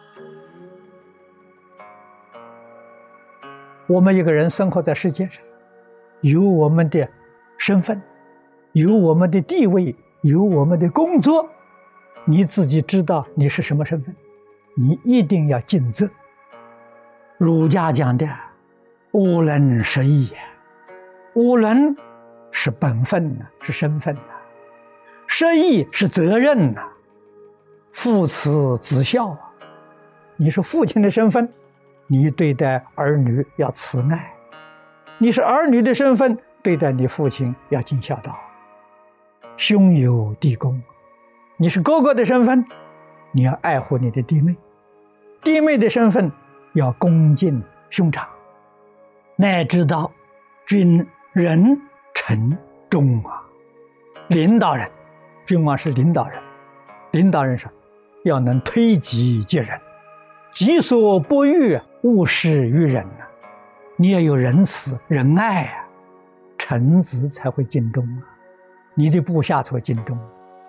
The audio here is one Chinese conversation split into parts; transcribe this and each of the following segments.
我们一个人生活在世界上，有我们的身份，有我们的地位，有我们的工作，你自己知道你是什么身份，你一定要尽责。儒家讲的无能十义，无能是本分呐，是身份呐；十义是责任呐，父慈子孝啊。你是父亲的身份，你对待儿女要慈爱；你是儿女的身份，对待你父亲要尽孝道。兄友弟恭，你是哥哥的身份，你要爱护你的弟妹；弟妹的身份要恭敬兄长。乃至到君人臣忠啊，领导人，君王是领导人，领导人上要能推己及人，己所不欲，勿施于人啊。你要有仁慈仁爱啊，臣子才会尽忠啊，你的部下才会尽忠。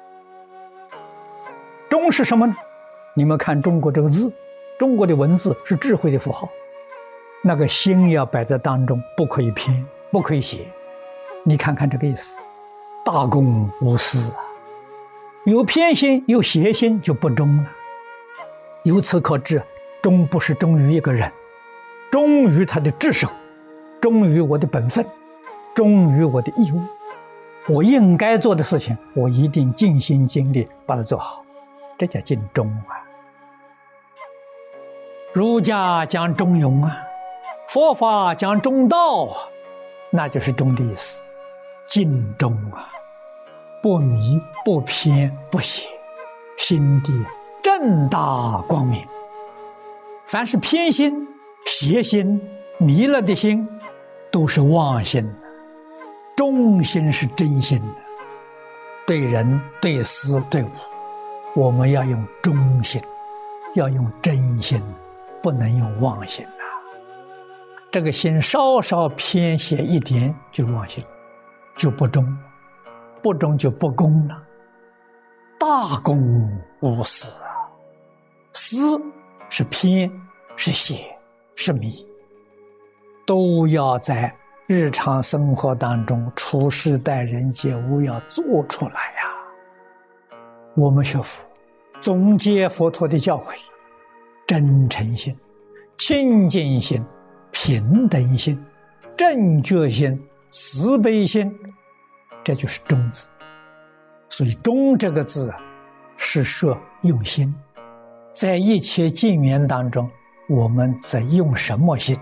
忠是什么呢？你们看中国这个字，中国的文字是智慧的符号，那个心要摆在当中，不可以偏，不可以邪。你看看这个意思，大公无私啊，有偏心有邪心就不忠了。由此可知，忠不是忠于一个人，忠于他的职守，忠于我的本分，忠于我的义务。我应该做的事情，我一定尽心尽力把它做好，这叫尽忠啊。儒家讲中庸啊，佛法讲中道啊，那就是忠的意思，尽忠啊，不迷不偏不邪，心地正大光明。凡是偏心邪心迷了的心，都是妄心的。忠心是真心的，对人对事对物，我们要用忠心，要用真心，不能用妄心啊。这个心稍稍偏邪一点就妄心，就不忠，不忠就不公了。大公无私啊，私是偏是邪是迷，都要在日常生活当中处事待人接物要做出来呀。我们学佛总结佛陀的教诲，真诚心、清净心、平等心、正觉心、慈悲心，这就是忠字。所以忠这个字是说用心，在一切境缘当中，我们在用什么心？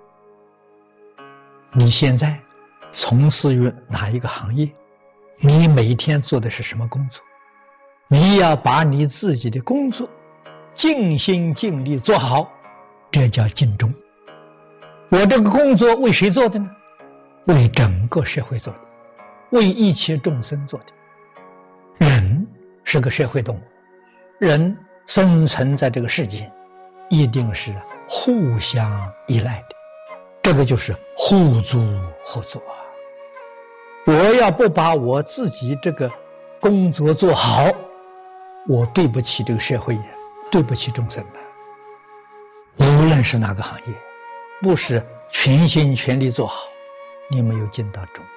你现在从事于哪一个行业？你每天做的是什么工作？你要把你自己的工作尽心尽力做好，这叫尽忠。我这个工作为谁做的呢？为整个社会做的，为一切众生做的。人是个社会动物，人生存在这个世界，一定是互相依赖的，这个就是互助合作啊。我要不把我自己这个工作做好，我对不起这个社会，对不起众生的。无论是哪个行业，不是全心全力做好，你没有尽到忠。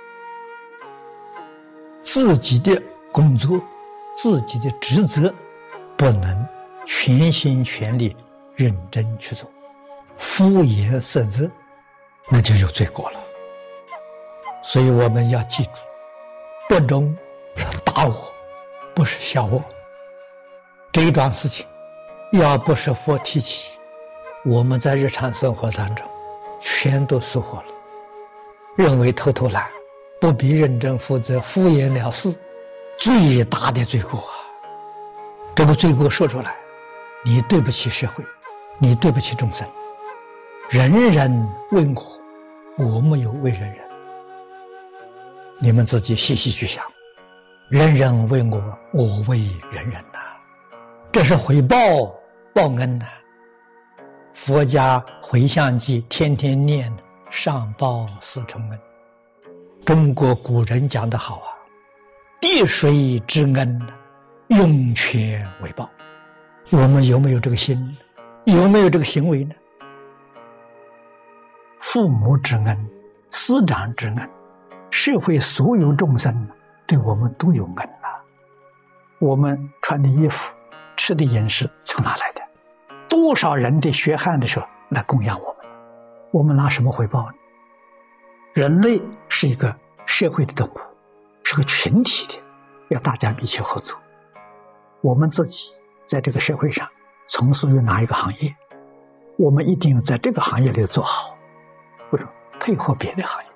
自己的工作，自己的职责，不能全心全力认真去做，敷衍塞责，那就有罪过了。所以我们要记住，不忠是大我，不是小我。这一桩事情要不是佛提起，我们在日常生活当中全都疏忽了，认为偷偷懒，不必认真负责，敷衍了事，最大的罪过啊！这个罪过说出来，你对不起社会，你对不起众生。人人为我，我没有为人人。你们自己细细去想，人人为我，我为人人呐，这是回报报恩呐。佛家回向记天天念，上报四重恩。中国古人讲得好啊，滴水之恩，涌泉为报。我们有没有这个心？ 有没有这个行为呢？父母之恩、师长之恩，社会所有众生对我们都有恩啊。我们穿的衣服、吃的饮食从哪来的？多少人的血汗的时候来供养我们，我们拿什么回报呢？人类是一个社会的动物，是个群体的，要大家一起合作。我们自己在这个社会上从事于哪一个行业，我们一定要在这个行业里做好，或者配合别的行业。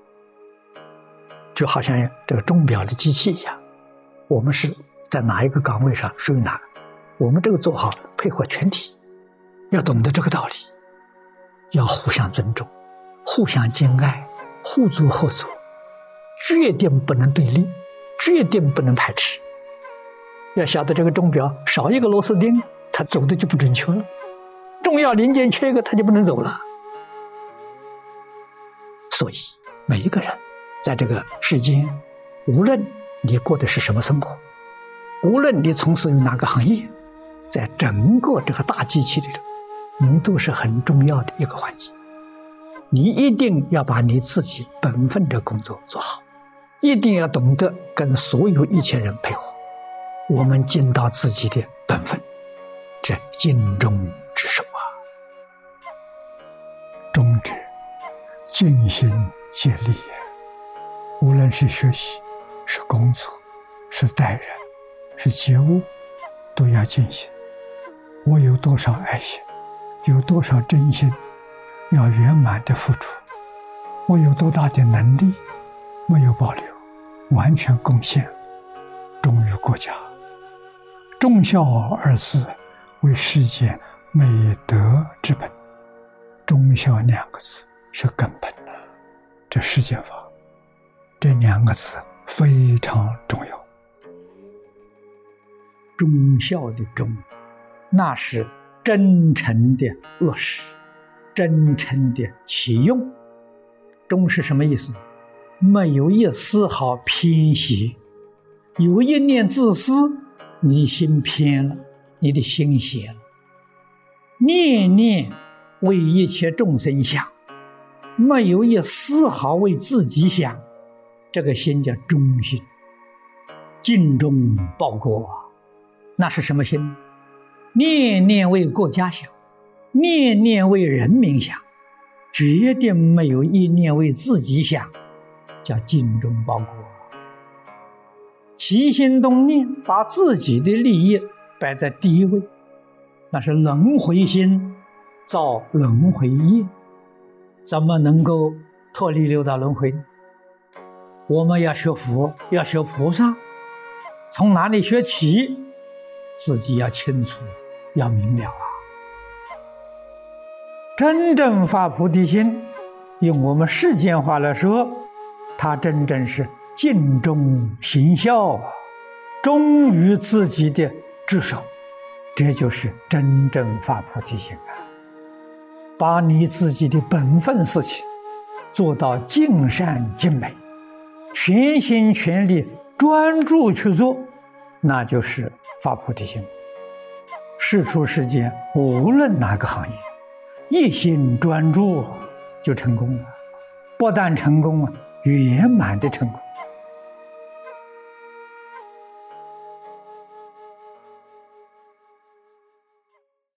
就好像这个钟表的机器一样，我们是在哪一个岗位上属于哪个，我们这个做好配合全体，要懂得这个道理，要互相尊重，互相敬爱，互助合作，决定不能对立，决定不能排斥。要晓得这个钟表少一个螺丝钉，它走的就不准确了，重要零件缺一个，它就不能走了。所以每一个人在这个世间，无论你过的是什么生活，无论你从事于哪个行业，在整个这个大机器里头，你都是很重要的一个环节。你一定要把你自己本分的工作做好，一定要懂得跟所有一切人配合。我们尽到自己的本分，这尽忠职守啊。忠者尽心竭力，无论是学习、是工作、是待人、是接物，都要尽心。我有多少爱心，有多少真心，要圆满的付出。我有多大的能力，没有保留，完全贡献，忠于国家。忠孝二字为世间美德之本，忠孝两个字是根本的，这世间法这两个字非常重要。忠孝的忠，那是真诚的落实，真诚的启用。忠是什么意思？没有一丝毫偏斜，有一念自私，你心偏了，你的心邪了。念念为一切众生想，没有一丝毫为自己想，这个心叫忠心。尽忠报国，那是什么心？念念为国家想，念念为人民想，决定没有一念为自己想，叫尽忠报国。起心动念把自己的利益摆在第一位，那是轮回心造轮回业，怎么能够脱离六道轮回呢？我们要学佛，要学菩萨，从哪里学起？自己要清楚，要明了啊！真正发菩提心，用我们世间话来说，它真正是尽忠行孝，忠于自己的职守，这就是真正发菩提心啊！把你自己的本分事情做到尽善尽美，全心全力专注去做，那就是发菩提心。世出世间无论哪个行业，一心专注就成功了，不但成功了，圆满的成功。